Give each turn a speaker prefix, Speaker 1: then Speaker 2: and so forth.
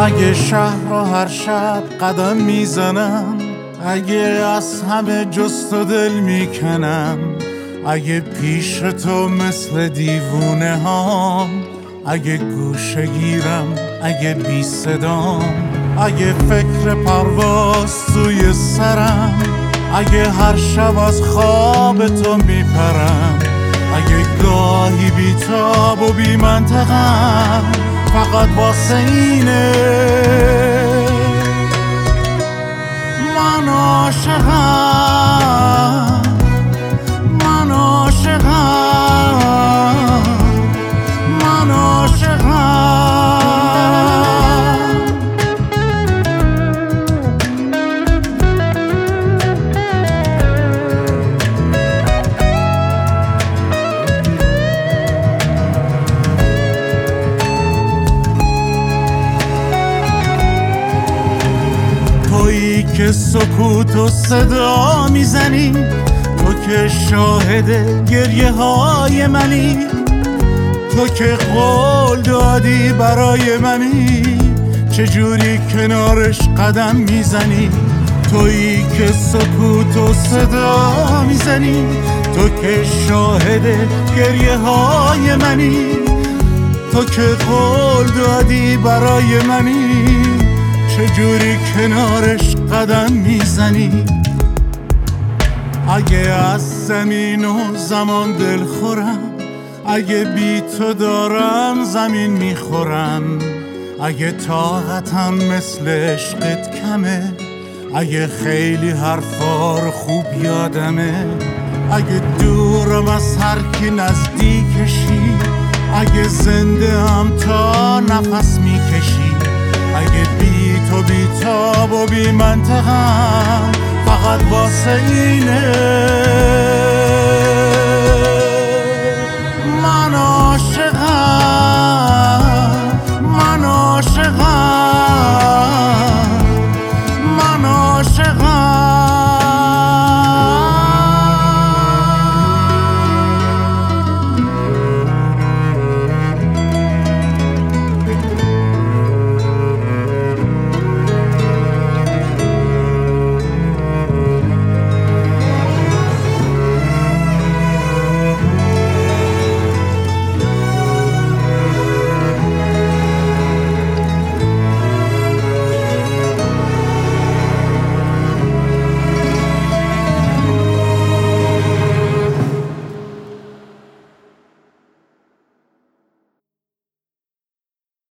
Speaker 1: اگه شهر رو هر شب قدم میزنم، اگه از همه جست و دل میکنم، اگه پیش تو مثل دیوونه هام، اگه گوشه گیرم، اگه بی صدام، اگه فکر پرواز توی سرم، اگه هر شب از خواب تو میپرم، اگه گاهی بی تاب و بی منطقم، فقط واسه اینه من عاشقم، من عاشقم، من عاشقم. تویی که سکوت و صدا میزنی، تو که شاهد گریه های منی، تو که قول دادی برای منی، چجوری کنارش قدم میزنی؟ تویی که سکوت و صدا میزنی، تو که شاهد گریه های منی، تو که قول دادی برای منی، چجوری کنارش قدم میزنی؟ اگه از زمین و زمان دل خورم، اگه بی تو دارم زمین میخورم، اگه طاقتم مثل عشقت کمه، اگه خیلی حرفا رو خوب یادمه، اگه دورم از هر کی نزدیکشی، اگه زنده هم تا نفس میکشی، اگه بی تو بی تاب و بی منطقم، فقط واسه اینه